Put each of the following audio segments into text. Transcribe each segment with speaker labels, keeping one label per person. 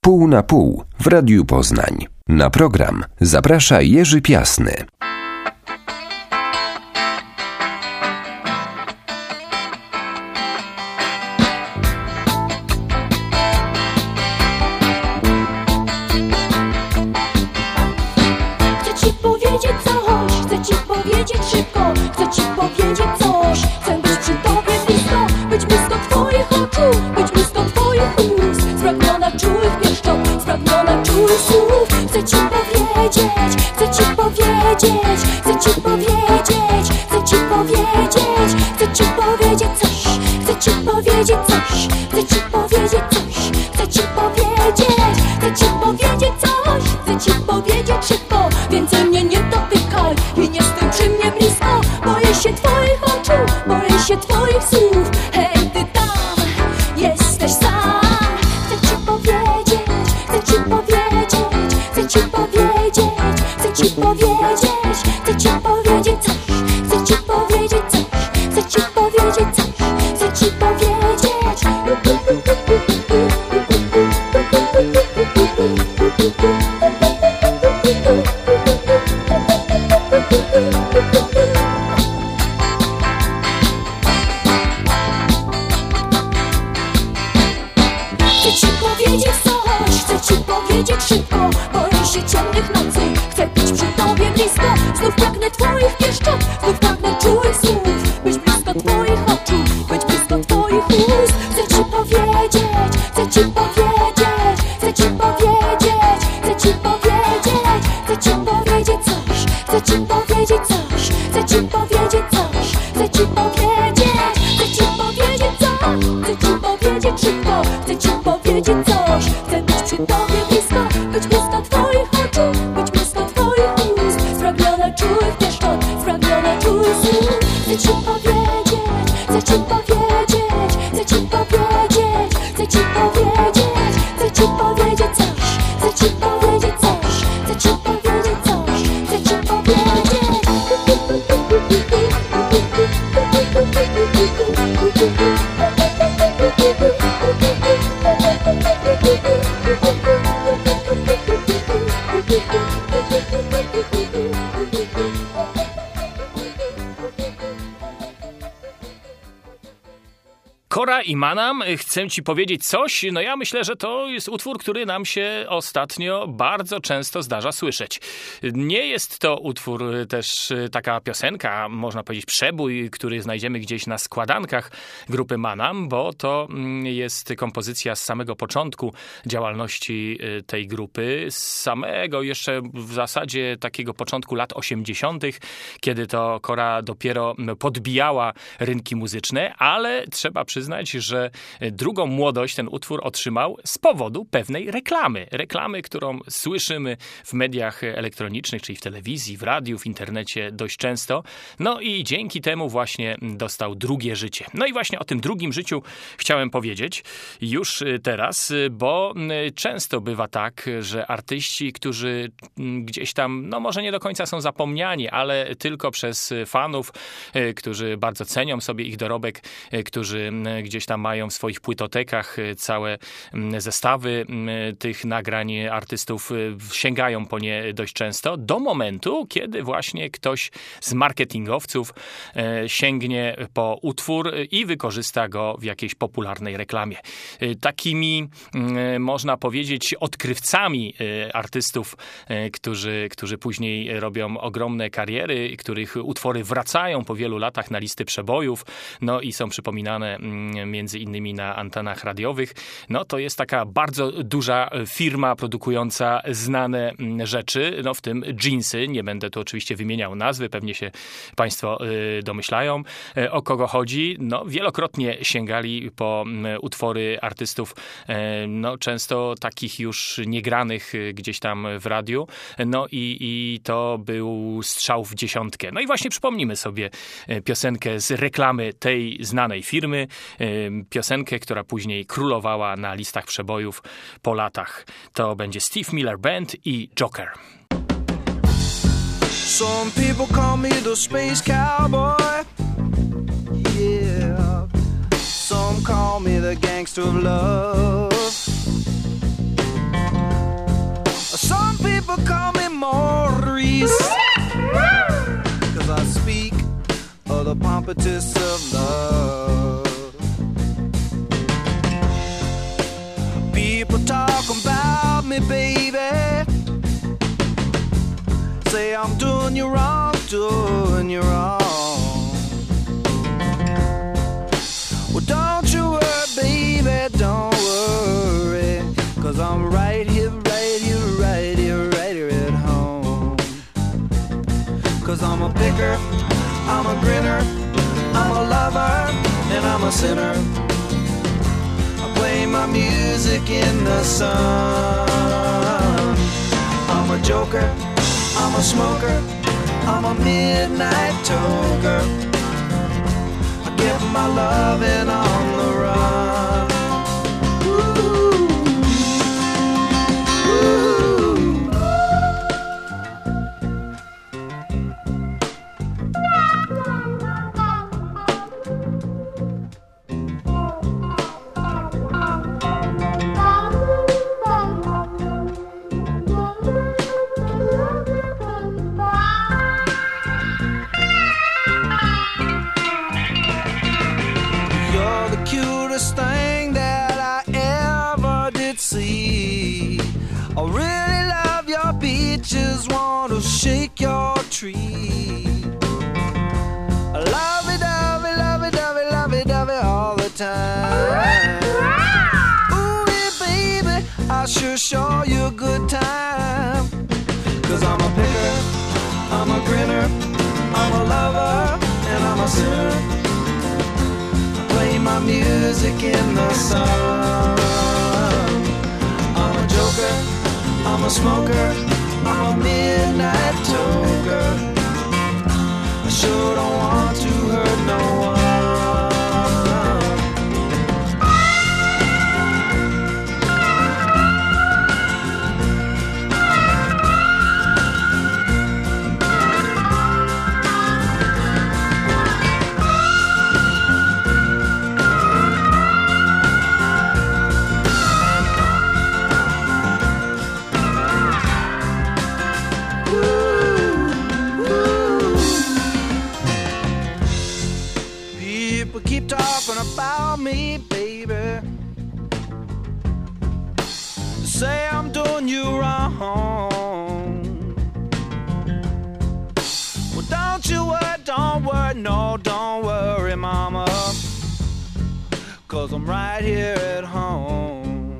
Speaker 1: Pół na pół w Radiu Poznań. Na program zaprasza Jerzy Piasny.
Speaker 2: Kora i Manam, chcę ci powiedzieć coś. No ja myślę, że to jest utwór, który nam się ostatnio bardzo często zdarza słyszeć. Nie jest to utwór też taka piosenka, można powiedzieć przebój, który znajdziemy gdzieś na składankach grupy Manam, bo to jest kompozycja z samego początku działalności tej grupy, z samego jeszcze w zasadzie takiego początku lat 80., kiedy to Kora dopiero podbijała rynki muzyczne, ale trzeba przyznać, że drugą młodość ten utwór otrzymał z powodu pewnej reklamy. Reklamy, którą słyszymy w mediach elektronicznych, czyli w telewizji, w radiu, w internecie dość często. No i dzięki temu właśnie dostał drugie życie. No i właśnie o tym drugim życiu chciałem powiedzieć już teraz, bo często bywa tak, że artyści, którzy gdzieś tam, no może nie do końca są zapomniani, ale tylko przez fanów, którzy bardzo cenią sobie ich dorobek, którzy gdzieś tam mają w swoich płytotekach całe zestawy tych nagrań artystów, sięgają po nie dość często, do momentu, kiedy właśnie ktoś z marketingowców sięgnie po utwór i wykorzysta go w jakiejś popularnej reklamie. Takimi, można powiedzieć, odkrywcami artystów, którzy później robią ogromne kariery, których utwory wracają po wielu latach na listy przebojów, no i są przypominane między innymi na antenach radiowych, no to jest taka bardzo duża firma produkująca znane rzeczy, no w tym Jeansy. Nie będę tu oczywiście wymieniał nazwy, pewnie się Państwo domyślają, o kogo chodzi. No wielokrotnie sięgali po utwory artystów, no często takich już niegranych gdzieś tam w radiu, no i to był strzał w dziesiątkę. No i właśnie przypomnijmy sobie piosenkę z reklamy tej znanej firmy, piosenkę, która później królowała na listach przebojów po latach. To będzie Steve Miller Band i Joker.
Speaker 3: Some people call me the space cowboy. Yeah. Some call me the gangster of love. impetus of love. People talk about me, baby, say I'm doing you wrong, doing you wrong. Well, don't you worry, baby, don't worry, 'cause I'm right here, right here, right here, right here at home. 'Cause I'm a picker, I'm a grinner, I'm a lover, and I'm a sinner. I play my music in the sun. I'm a joker, I'm a smoker, I'm a midnight toker. I get my loving on the run. Ooh. Ooh. Thing that I ever did see. I really love your beaches, want to shake your tree. I love it, love it, love it, love it, love it, love it all the time. Ooh, yeah, baby, I sure show you a good time. 'Cause I'm a picker, I'm a grinner, I'm a lover, and I'm a sinner. Play my music in the sun. I'm a joker, I'm a smoker, I'm a midnight toker. I sure don't want to hurt no one. Keep talking about me, baby. Say I'm doing you wrong. Well, don't you worry, don't worry, no, don't worry, mama, 'cause I'm right here at home.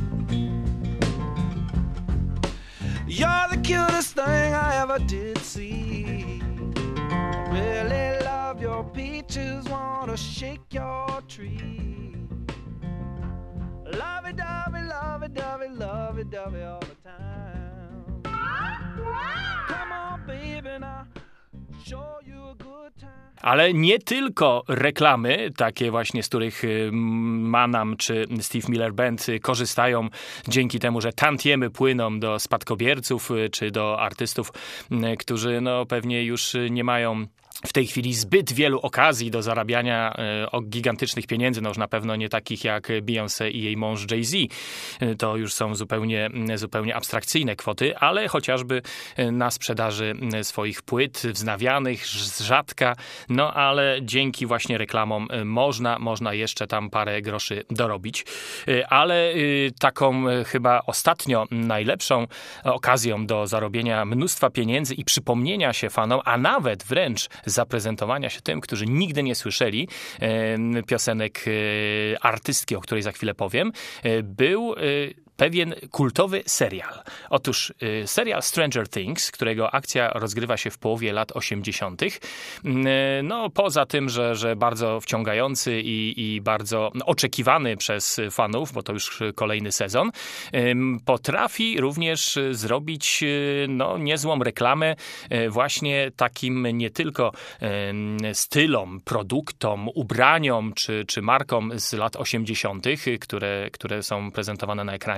Speaker 3: You're the cutest thing I ever did see. Really love your peaches, wanna shake your tree. Lovey-dovey, lovey-dovey, lovey-dovey all the time. Come on, baby, now show you a good time.
Speaker 2: Ale nie tylko reklamy, takie właśnie, z których Manam czy Steve Miller Band korzystają dzięki temu, że tantiemy płyną do spadkobierców czy do artystów, którzy no pewnie już nie mają w tej chwili zbyt wielu okazji do zarabiania gigantycznych pieniędzy, no już na pewno nie takich jak Beyoncé i jej mąż Jay-Z. To już są zupełnie abstrakcyjne kwoty, ale chociażby na sprzedaży swoich płyt wznawianych z rzadka, no ale dzięki właśnie reklamom można jeszcze tam parę groszy dorobić. Ale taką chyba ostatnio najlepszą okazją do zarobienia mnóstwa pieniędzy i przypomnienia się fanom, a nawet wręcz zaprezentowania się tym, którzy nigdy nie słyszeli piosenek artystki, o której za chwilę powiem, był pewien kultowy serial. Otóż serial Stranger Things, którego akcja rozgrywa się w połowie lat 80. No poza tym, że bardzo wciągający i bardzo oczekiwany przez fanów, bo to już kolejny sezon, potrafi również zrobić no, niezłą reklamę właśnie takim nie tylko stylom, produktom, ubraniom czy markom z lat 80., które są prezentowane na ekranie,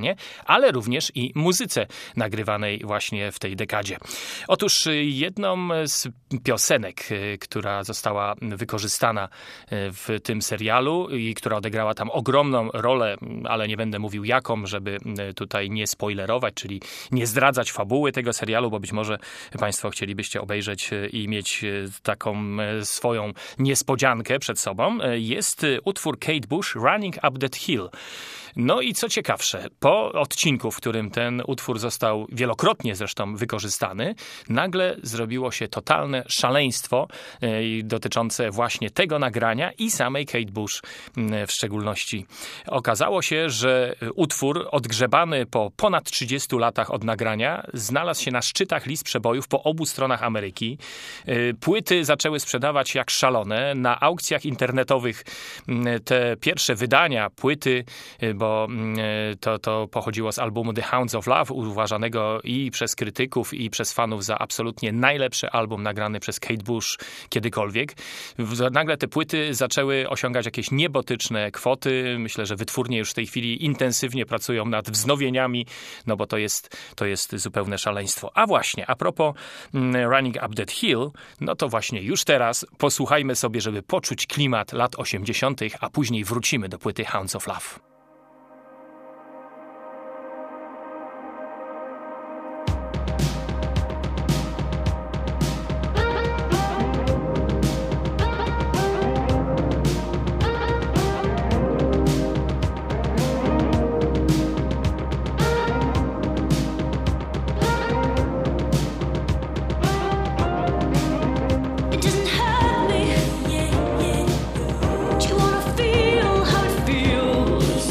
Speaker 2: ekranie, ale również i muzyce nagrywanej właśnie w tej dekadzie. Otóż jedną z piosenek, która została wykorzystana w tym serialu i która odegrała tam ogromną rolę, ale nie będę mówił jaką, żeby tutaj nie spoilerować, czyli nie zdradzać fabuły tego serialu, bo być może Państwo chcielibyście obejrzeć i mieć taką swoją niespodziankę przed sobą, jest utwór Kate Bush Running Up That Hill. No i co ciekawsze, po odcinku, w którym ten utwór został wielokrotnie zresztą wykorzystany, nagle zrobiło się totalne szaleństwo dotyczące właśnie tego nagrania i samej Kate Bush w szczególności. Okazało się, że utwór odgrzebany po ponad 30 latach od nagrania znalazł się na szczytach list przebojów po obu stronach Ameryki. Płyty zaczęły sprzedawać jak szalone. Na aukcjach internetowych te pierwsze wydania płyty, bo to pochodziło z albumu The Hounds of Love, uważanego i przez krytyków, i przez fanów za absolutnie najlepszy album nagrany przez Kate Bush kiedykolwiek. Nagle te płyty zaczęły osiągać jakieś niebotyczne kwoty. Myślę, że wytwórnie już w tej chwili intensywnie pracują nad wznowieniami, no bo to jest zupełne szaleństwo. A właśnie, a propos Running Up That Hill, no to właśnie już teraz posłuchajmy sobie, żeby poczuć klimat lat 80., a później wrócimy do płyty Hounds of Love.
Speaker 4: Do you wanna feel how it feels?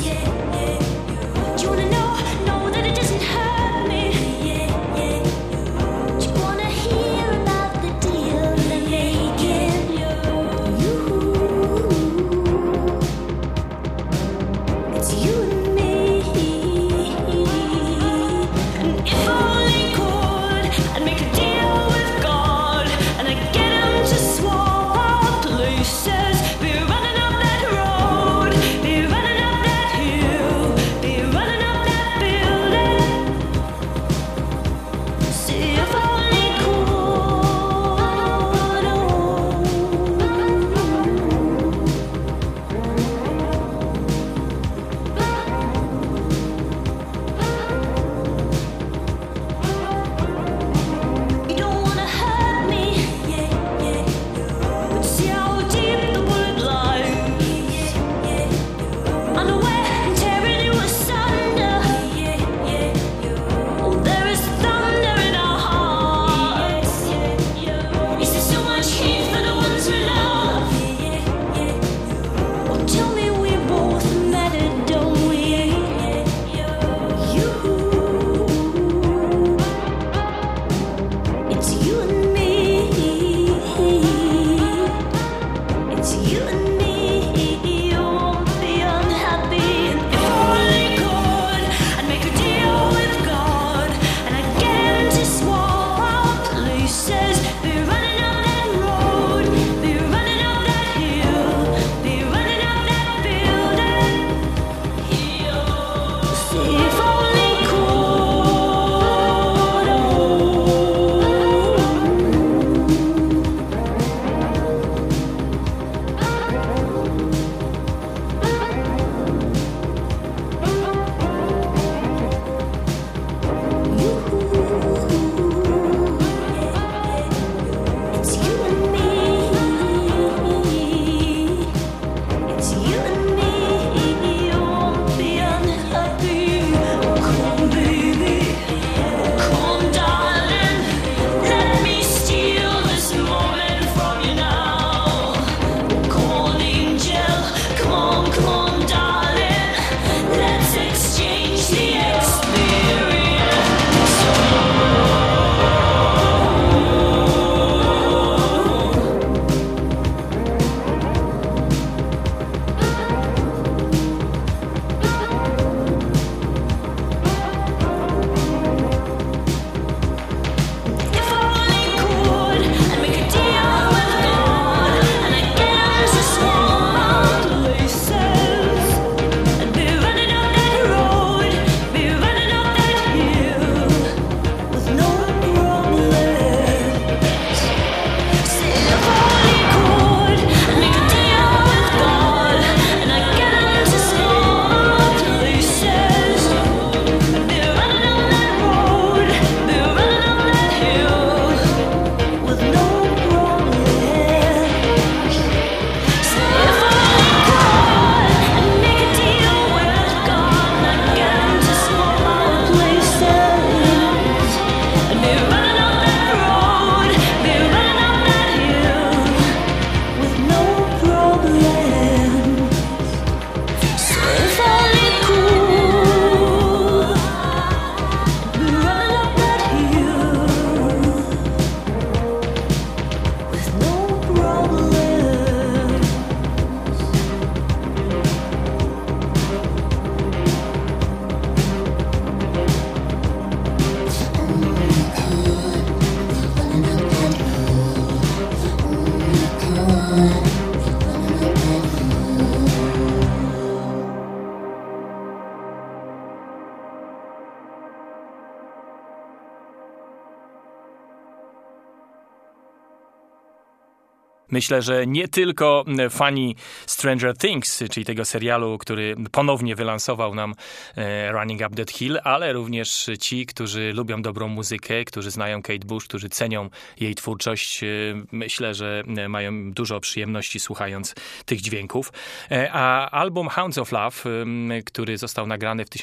Speaker 2: Myślę, że nie tylko fani Stranger Things, czyli tego serialu, który ponownie wylansował nam Running Up That Hill, ale również ci, którzy lubią dobrą muzykę, którzy znają Kate Bush, którzy cenią jej twórczość. Myślę, że mają dużo przyjemności słuchając tych dźwięków. A album Hounds of Love, który został nagrany w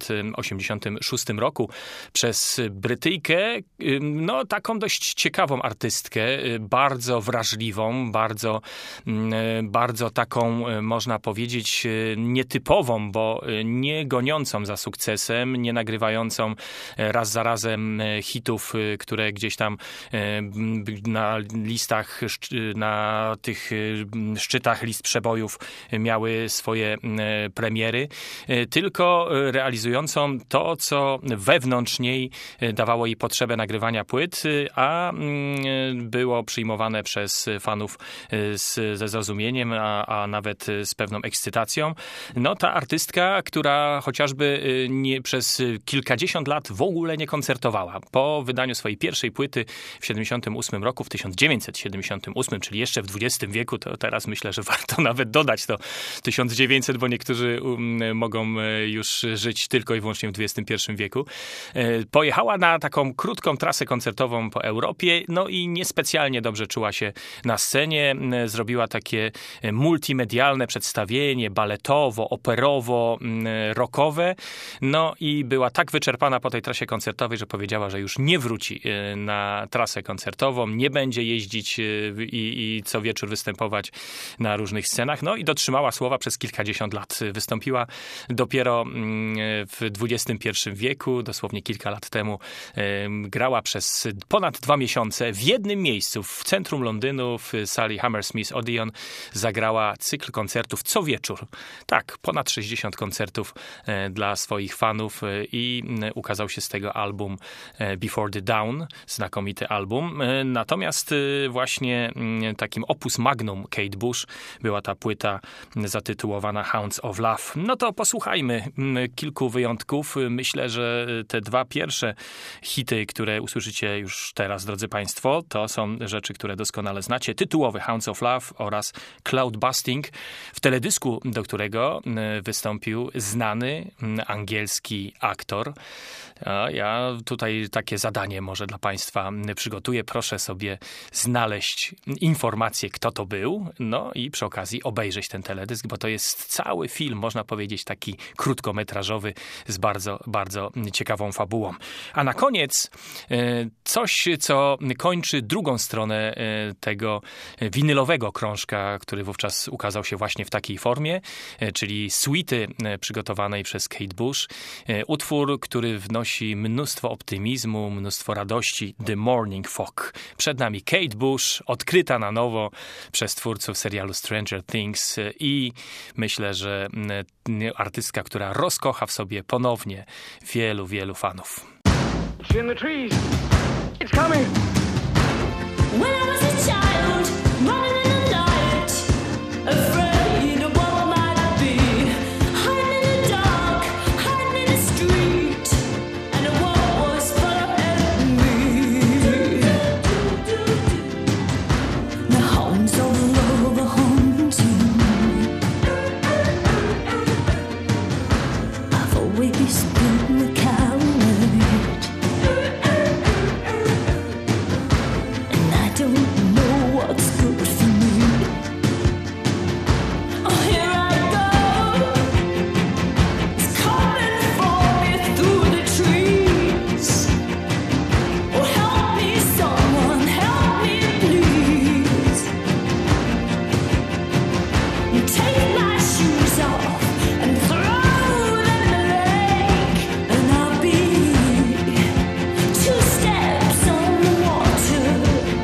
Speaker 2: 1986 roku przez Brytyjkę, no taką dość ciekawą artystkę, bardzo wrażliwą, bardzo taką, można powiedzieć, nietypową, bo nie goniącą za sukcesem, nie nagrywającą raz za razem hitów, które gdzieś tam na listach, na tych szczytach list przebojów miały swoje premiery, tylko realizującą to, co wewnątrz niej dawało jej potrzebę nagrywania płyt, a było przyjmowane przez fanów ze zrozumieniem, a nawet z pewną ekscytacją. No ta artystka, która chociażby przez kilkadziesiąt lat w ogóle nie koncertowała. Po wydaniu swojej pierwszej płyty w 1978 roku, w 1978, czyli jeszcze w XX wieku, to teraz myślę, że warto nawet dodać to 1900, bo niektórzy mogą już żyć tylko i wyłącznie w XXI wieku. Pojechała na taką krótką trasę koncertową po Europie, no i niespecjalnie dobrze czuła się na scenie. Zrobiła takie multimedialne przedstawienie, baletowo, operowo, rockowe. No i była tak wyczerpana po tej trasie koncertowej, że powiedziała, że już nie wróci na trasę koncertową, nie będzie jeździć i co wieczór występować na różnych scenach. No i dotrzymała słowa przez kilkadziesiąt lat. Wystąpiła dopiero w XXI wieku, dosłownie kilka lat temu. Grała przez ponad 2 miesiące w jednym miejscu, w centrum Londynu, w sali Hammersmith Odeon. Zagrała cykl koncertów co wieczór. Tak, ponad 60 koncertów dla swoich fanów i ukazał się z tego album Before the Dawn, znakomity album. Natomiast właśnie takim opus magnum Kate Bush była ta płyta zatytułowana Hounds of Love. No to posłuchajmy kilku wyjątków. Myślę, że te dwa pierwsze hity, które usłyszycie już teraz, drodzy Państwo, to są rzeczy, które doskonale znacie. Tytułowy Hounds of Love oraz Cloud Busting, w teledysku, do którego wystąpił znany angielski aktor. Ja tutaj takie zadanie może dla Państwa przygotuję. Proszę sobie znaleźć informację, kto to był, no i przy okazji obejrzeć ten teledysk, bo to jest cały film, można powiedzieć, taki krótkometrażowy z bardzo, bardzo ciekawą fabułą. A na koniec coś, co kończy drugą stronę tego winylowego krążka, który wówczas ukazał się właśnie w takiej formie, czyli suity przygotowanej przez Kate Bush. Utwór, który wnosi mnóstwo optymizmu, mnóstwo radości. The Morning Fog. Przed nami Kate Bush, odkryta na nowo przez twórców serialu Stranger Things i myślę, że artystka, która rozkocha w sobie ponownie wielu, wielu fanów.
Speaker 4: It's in the trees. It's coming.
Speaker 5: When I was a child, running in the night, afraid of what might be, hiding in the dark, hiding in the street, and the world was full of enemy. The hounds of love are haunting. I've always been the coward. Don't know what's good for me. Oh, here I go. It's coming for me through the trees. Oh, help me, someone, help me, please. You take my shoes off and throw them in the lake, and I'll be 2 steps on the water.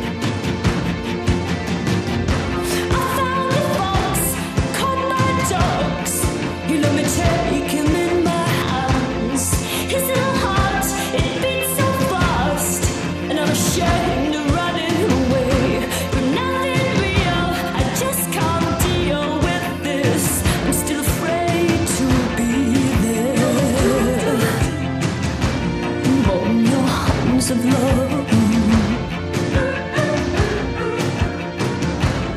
Speaker 5: You let me take him in my hands. His little heart, it beats so fast, and I'm ashamed of running away. But nothing real, I just can't deal with this. I'm still afraid to be there. On your hounds of love.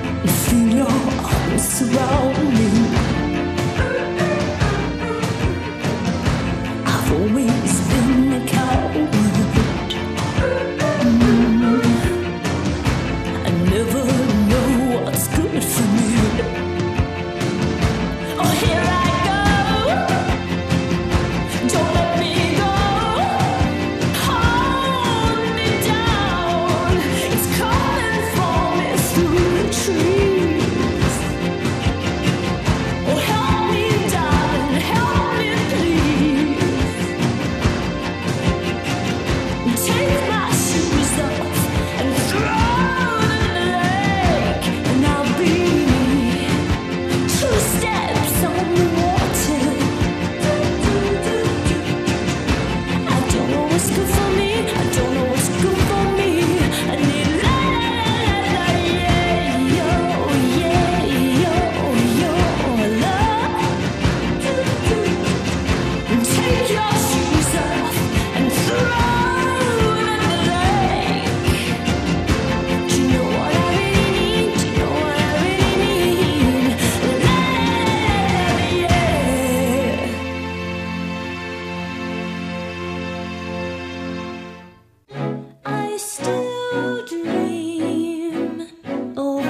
Speaker 5: still dream of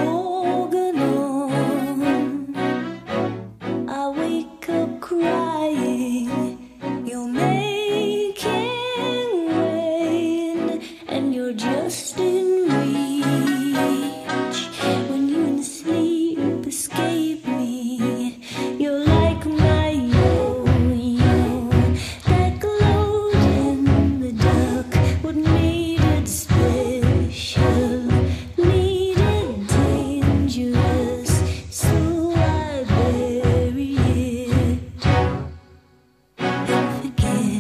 Speaker 5: Organon. I wake up crying, you're making rain, and you're just in reach. When you in sleep escape me, you're like my yo-yo that glowed in the dark. What made it special, made it dangerous, so I bury it and forget.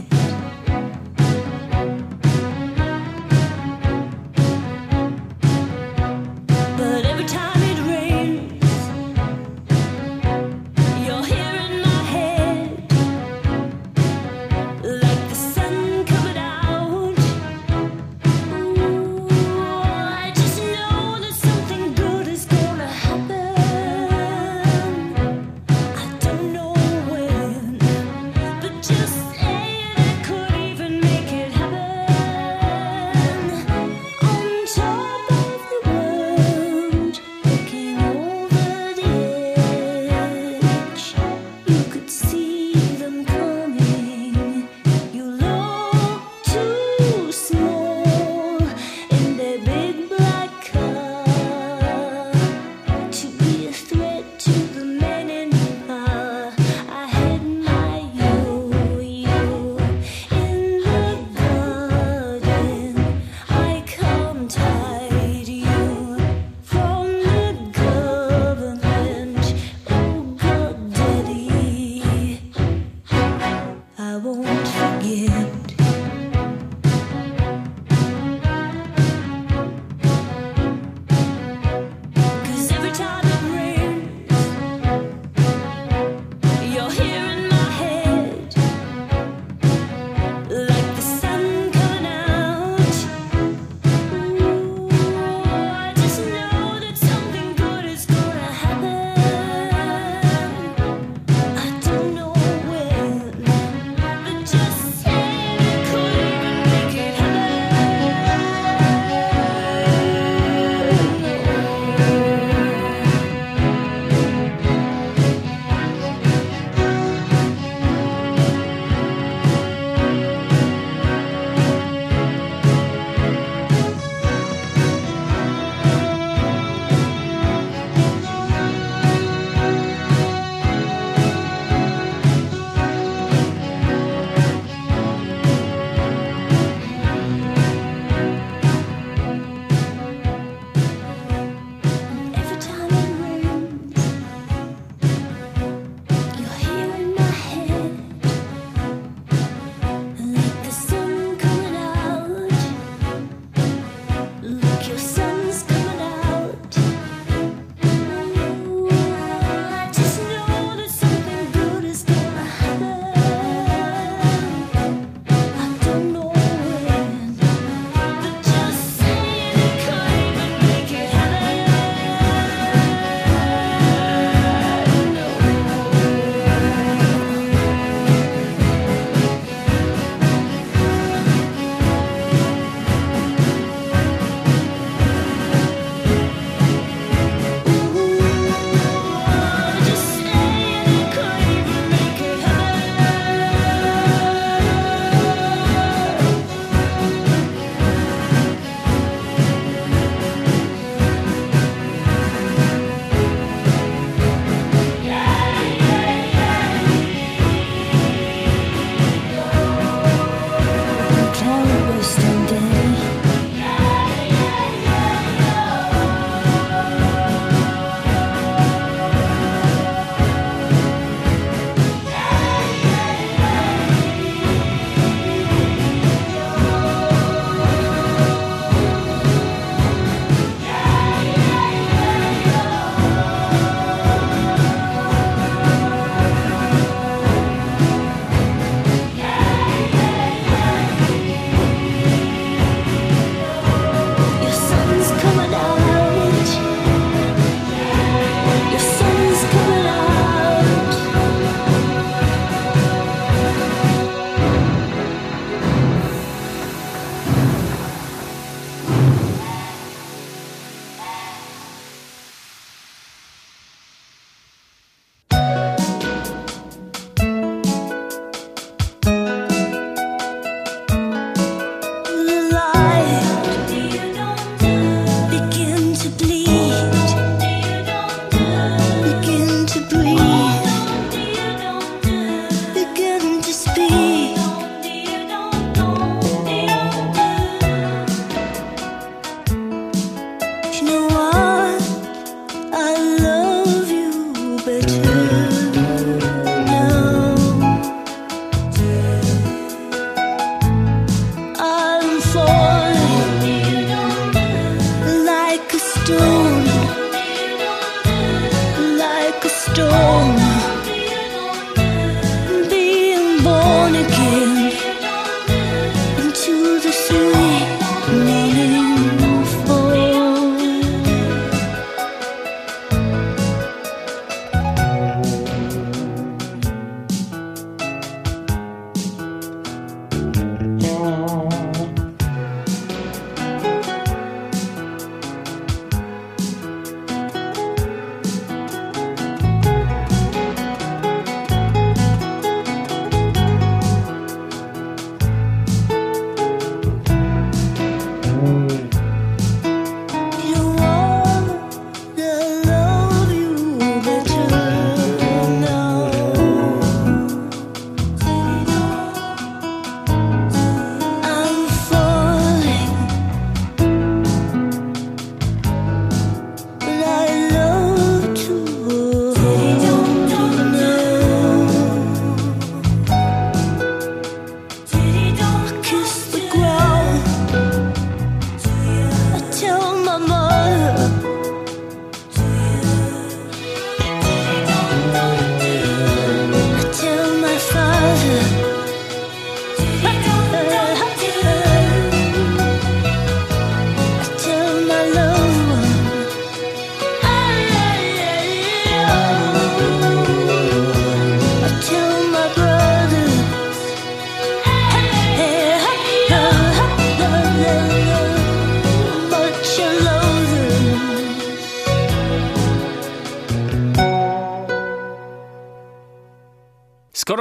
Speaker 5: But every time it rains, you're here in my head, like the sun coming out. Ooh, I just know that something good is gonna happen. I don't know when, but just saying it could even make it happen. On top of the world, looking over the edge, you could see them coming. You look too small in their big black car to be a threat to the men in power. I had my yo-yo in the garden. I can't hide you from the government. Oh God, Daddy, I won't forget. 'Cause every time it rains, you're here in my head, like the sun coming out. Ooh, I just know that something good is gonna happen. I don't know when, but just saying it could even make it Every time it rains, you're here in my head, like the sun coming out. Look, your sun's coming out. Ooh, I just know that something good is gonna happen. I don't know when, but just saying it could even make it happen. Just saying it could even make it Cloud Western Day.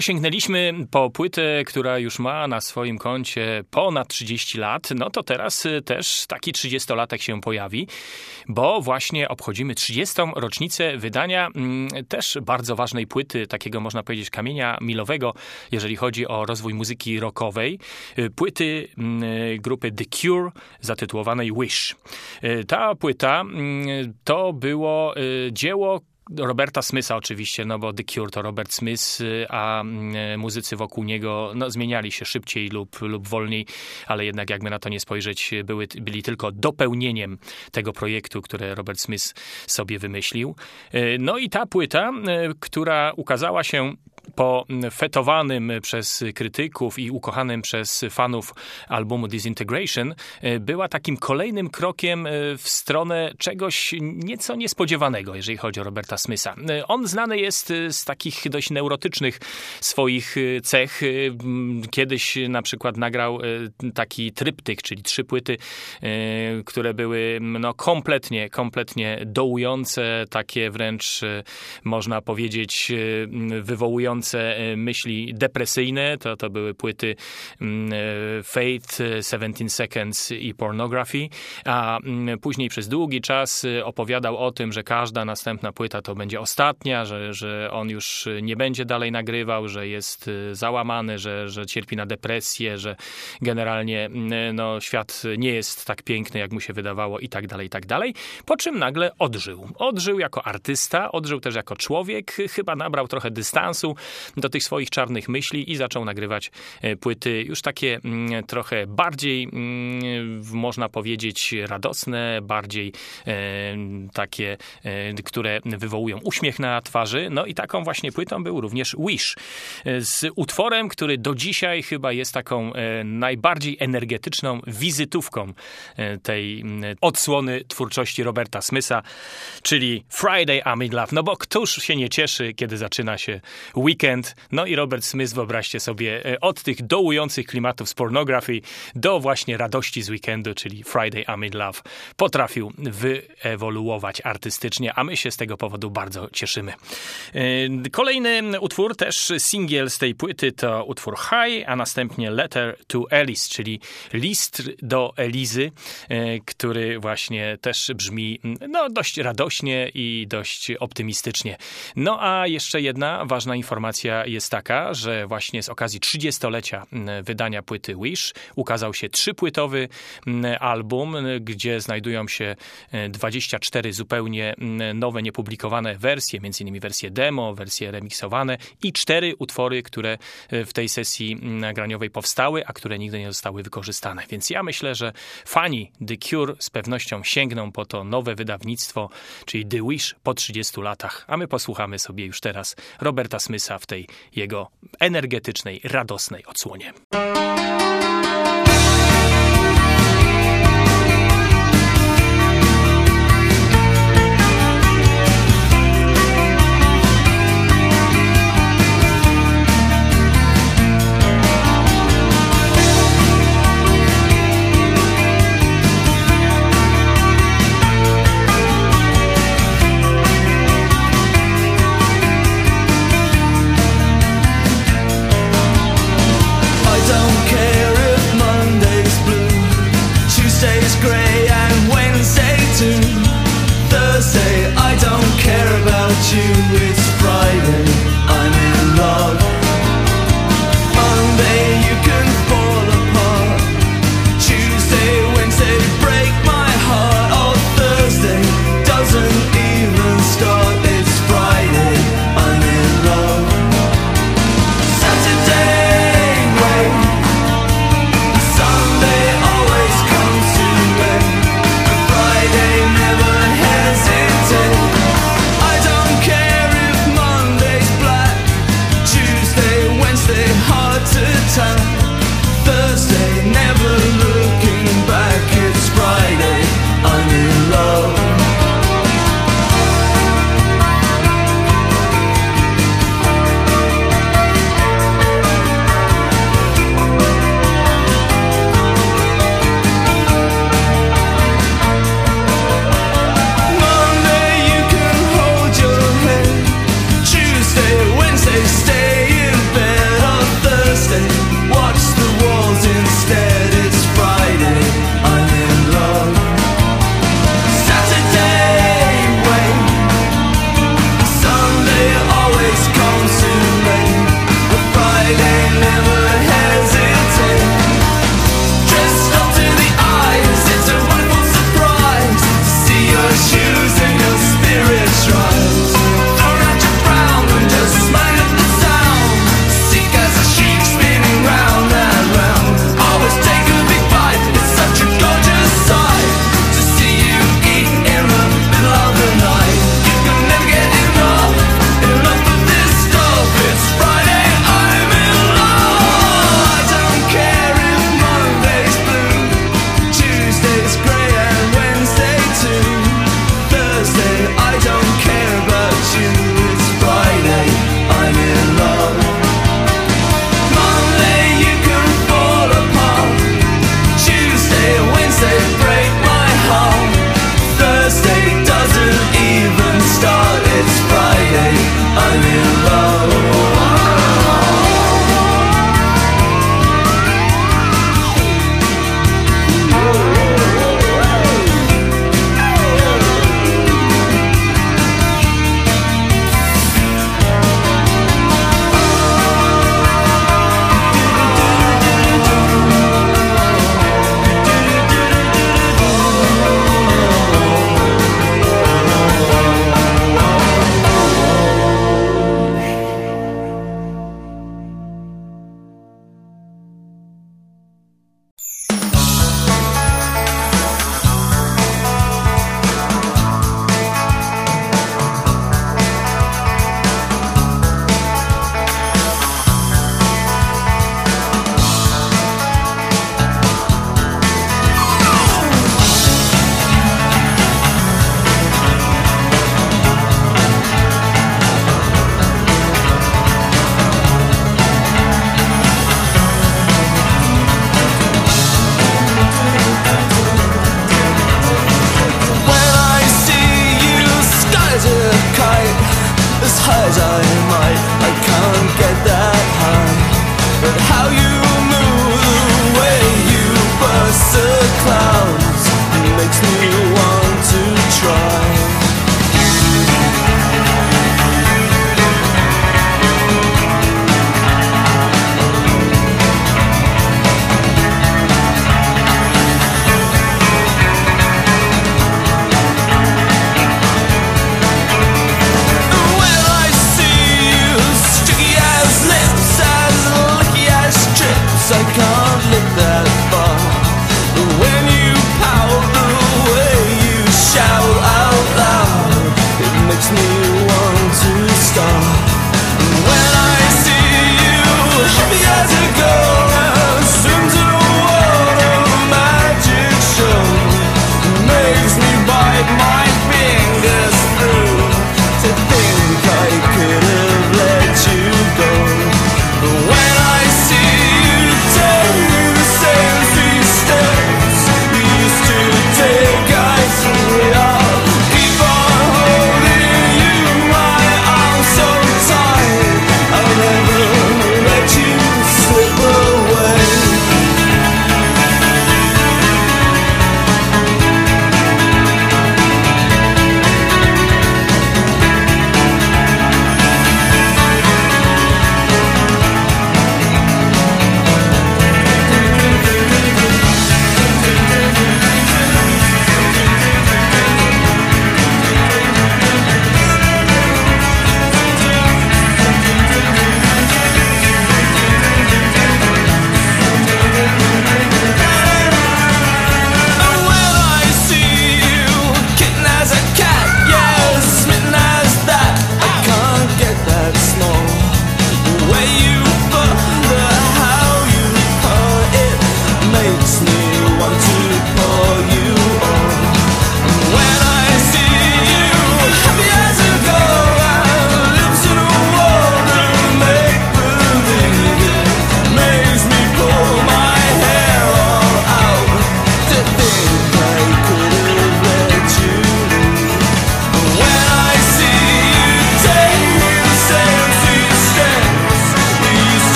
Speaker 2: skoro sięgnęliśmy po płytę, która już ma na swoim koncie ponad 30 lat, no to teraz też taki 30-latek się pojawi, bo właśnie obchodzimy 30. rocznicę wydania też bardzo ważnej płyty, takiego można powiedzieć kamienia milowego, jeżeli chodzi o rozwój muzyki rockowej, płyty grupy The Cure zatytułowanej Wish. Ta płyta to było dzieło Roberta Smitha oczywiście, no bo The Cure to Robert Smith, a muzycy wokół niego zmieniali się szybciej lub wolniej, ale jednak jakby na to nie spojrzeć, byli tylko dopełnieniem tego projektu, które Robert Smith sobie wymyślił. No i ta płyta, która ukazała się po fetowanym przez krytyków i ukochanym przez fanów albumu Disintegration, była takim kolejnym krokiem w stronę czegoś nieco niespodziewanego, jeżeli chodzi o Roberta Smitha. On znany jest z takich dość neurotycznych swoich cech. Kiedyś na przykład nagrał taki tryptyk, czyli 3 płyty, które były kompletnie dołujące, takie wręcz można powiedzieć wywołujące myśli depresyjne. To były płyty Faith, 17 Seconds i Pornography, a później przez długi czas opowiadał o tym, że każda następna płyta to będzie ostatnia, że on już nie będzie dalej nagrywał, że jest załamany, że cierpi na depresję, że generalnie świat nie jest tak piękny, jak mu się wydawało i tak dalej. Po czym nagle odżył. Odżył jako artysta, odżył też jako człowiek, chyba nabrał trochę dystansu do tych swoich czarnych myśli i zaczął nagrywać płyty już takie trochę bardziej, można powiedzieć, radosne, bardziej takie, które wywołują uśmiech na twarzy. No i taką właśnie płytą był również Wish. Z utworem, który do dzisiaj chyba jest taką najbardziej energetyczną wizytówką tej odsłony twórczości Roberta Smitha, czyli Friday I'm in Love. No bo któż się nie cieszy, kiedy zaczyna się weekend? No i Robert Smith, wyobraźcie sobie, od tych dołujących klimatów z Pornography do właśnie radości z weekendu, czyli Friday I'm in Love, potrafił wyewoluować artystycznie, a my się z tego powodu bardzo cieszymy. Kolejny utwór, też singiel z tej płyty, to utwór High, a następnie Letter to Alice, czyli list do Elizy, który właśnie też brzmi dość radośnie i dość optymistycznie. No a jeszcze jedna ważna informacja jest taka, że właśnie z okazji 30-lecia wydania płyty Wish ukazał się 3-płytowy album, gdzie znajdują się 24 zupełnie nowe, niepublikowane wersje, m.in. wersje demo, wersje remiksowane i 4 utwory, które w tej sesji nagraniowej powstały, a które nigdy nie zostały wykorzystane. Więc ja myślę, że fani The Cure z pewnością sięgną po to nowe wydawnictwo, czyli The Wish po 30 latach, a my posłuchamy sobie już teraz Roberta Smitha w tej jego energetycznej, radosnej odsłonie.
Speaker 3: Don't care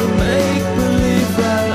Speaker 3: make believe that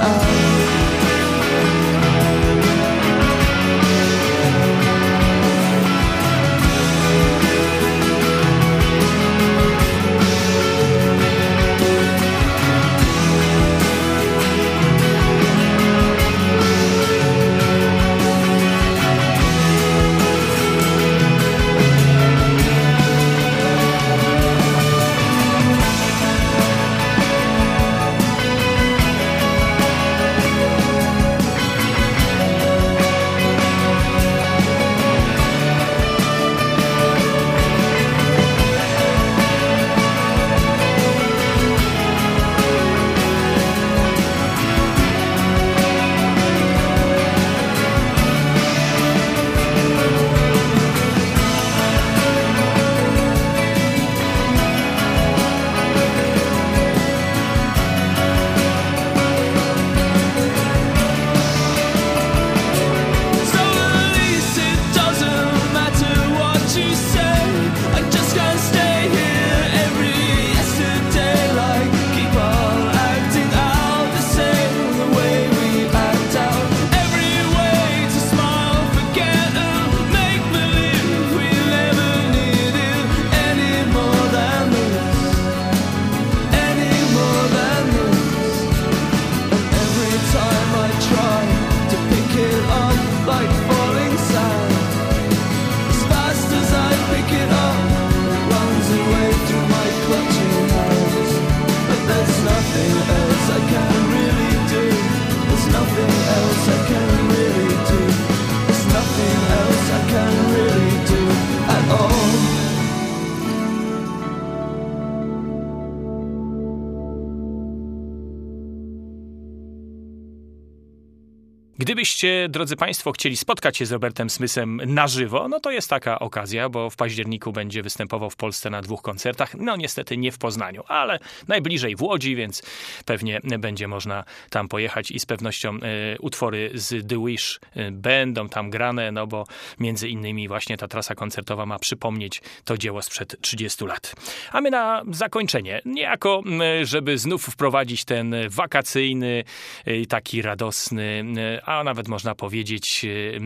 Speaker 2: Gdybyście, drodzy Państwo, chcieli spotkać się z Robertem Smithem na żywo, no to jest taka okazja, bo w październiku będzie występował w Polsce na 2 koncertach. No niestety nie w Poznaniu, ale najbliżej w Łodzi, więc pewnie będzie można tam pojechać i z pewnością utwory z The Wish będą tam grane, no bo między innymi właśnie ta trasa koncertowa ma przypomnieć to dzieło sprzed 30 lat. A my na zakończenie, niejako żeby znów wprowadzić ten wakacyjny, taki radosny, a nawet można powiedzieć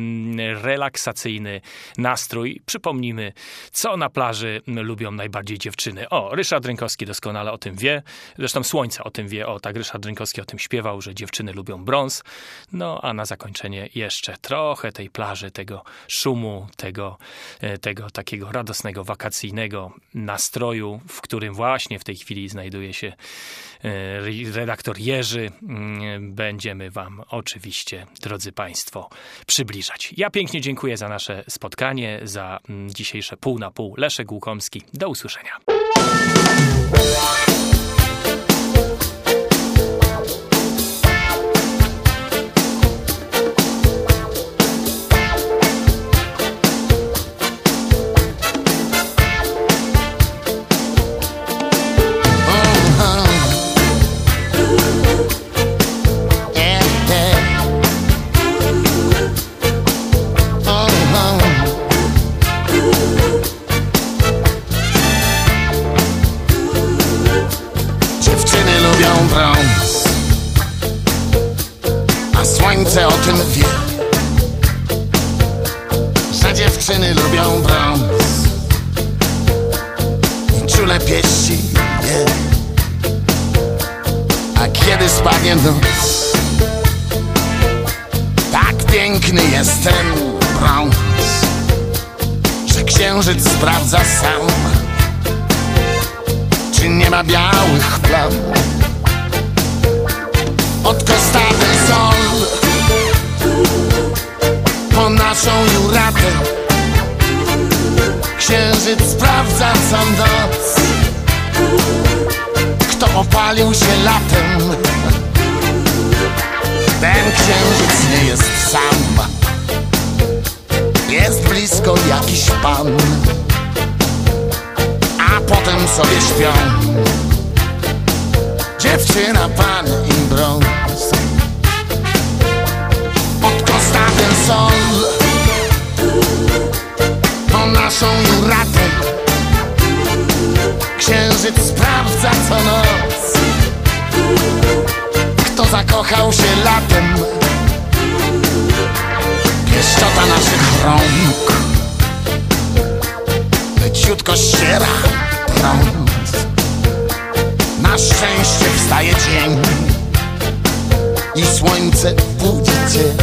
Speaker 2: relaksacyjny nastrój. Przypomnijmy, co na plaży lubią najbardziej dziewczyny. O, Ryszard Rynkowski doskonale o tym wie. Zresztą Słońce o tym wie. O, tak, Ryszard Rynkowski o tym śpiewał, że dziewczyny lubią brąz. No, a na zakończenie jeszcze trochę tej plaży, tego szumu, tego takiego radosnego, wakacyjnego nastroju, w którym właśnie w tej chwili znajduje się redaktor Jerzy. Będziemy wam oczywiście, drodzy Państwo, przybliżać. Ja pięknie dziękuję za nasze spotkanie, za dzisiejsze pół na pół. Leszek Łukomski. Do usłyszenia.
Speaker 6: Słońce o tym wie, że dziewczyny lubią brąz i czule pieści je. A kiedy spadnie noc, tak piękny jest ten brąz, że księżyc sprawdza sam, czy nie ma białych plam. Od Costa del Sol po naszą Juratę księżyc sprawdza co noc, kto opalił się latem. Ten księżyc nie jest sam, jest blisko jakiś pan, a potem sobie śpią dziewczyna, pan i brąz. Od Costa del Sol po naszą Juratę księżyc sprawdza co noc, zakochał się latem. Pieszczota naszych rąk, leciutko ściera prąd. Na szczęście wstaje dzień i słońce budzi cię.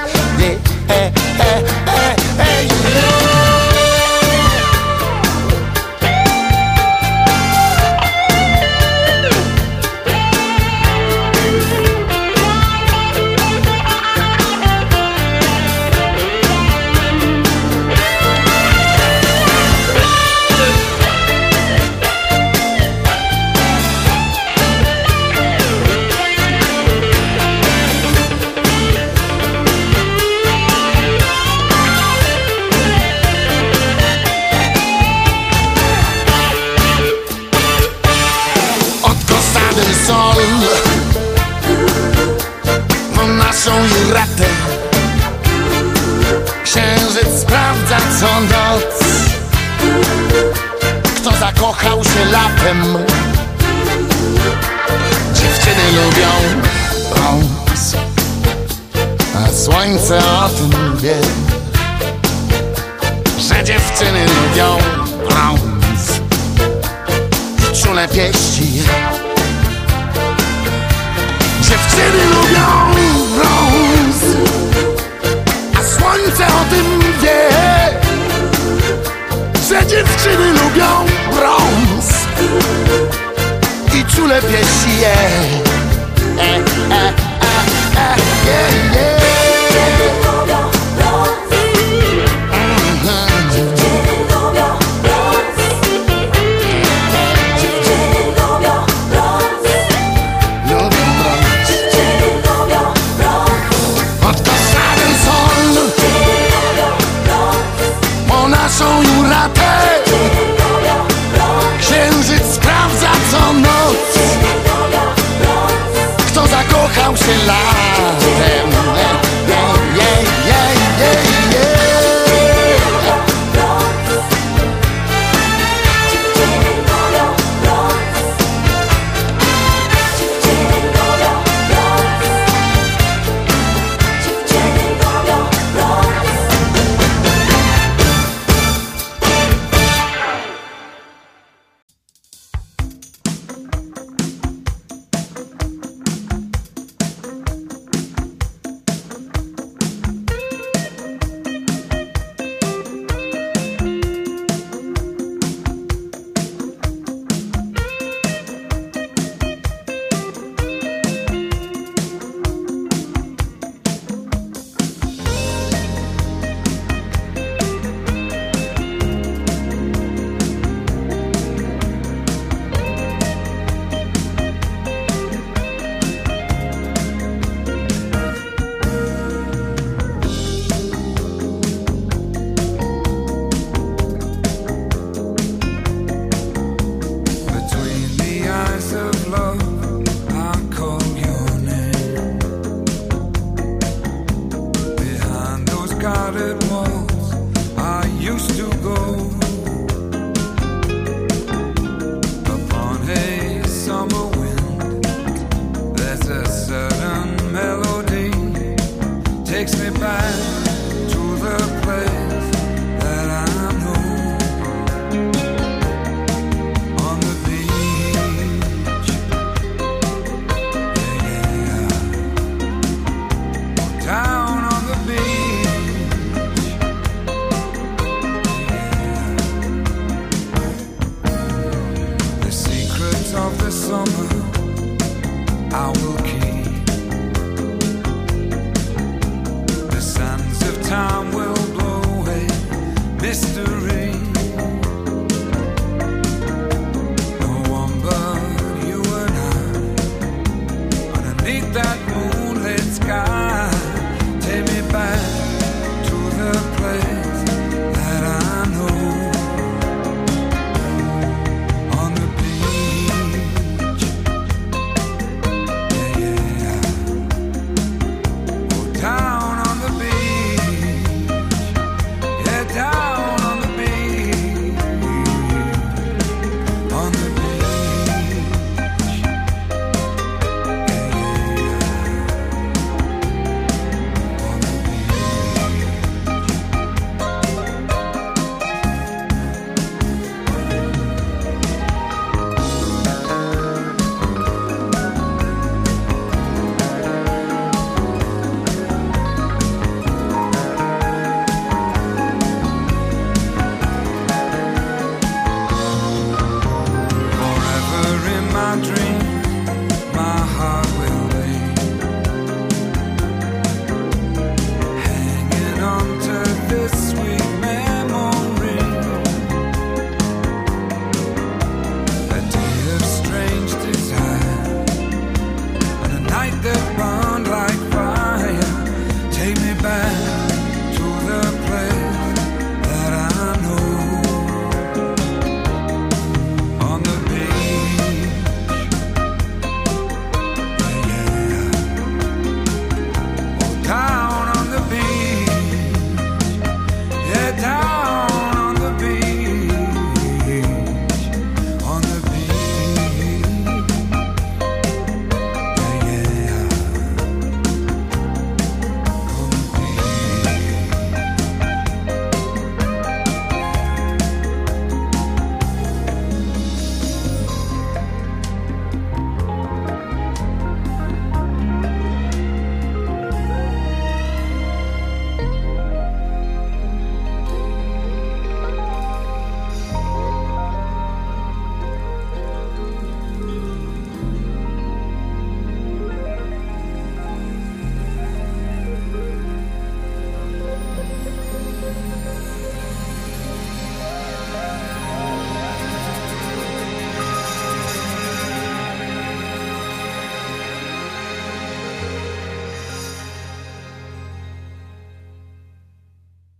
Speaker 6: Sol po naszą juratę. Księżyc sprawdza co noc, kto zakochał się latem. Dziewczyny lubią brąz, a słońce o tym wie, że dziewczyny lubią brąz i czule pieści je. Dziewczyny lubią brąz, a słońce o tym wie, że dziewczyny lubią brąz i czule pieści je. Naszą juratę. Księżyc sprawdza co noc, kto zakochał się latem.
Speaker 3: of the summer, I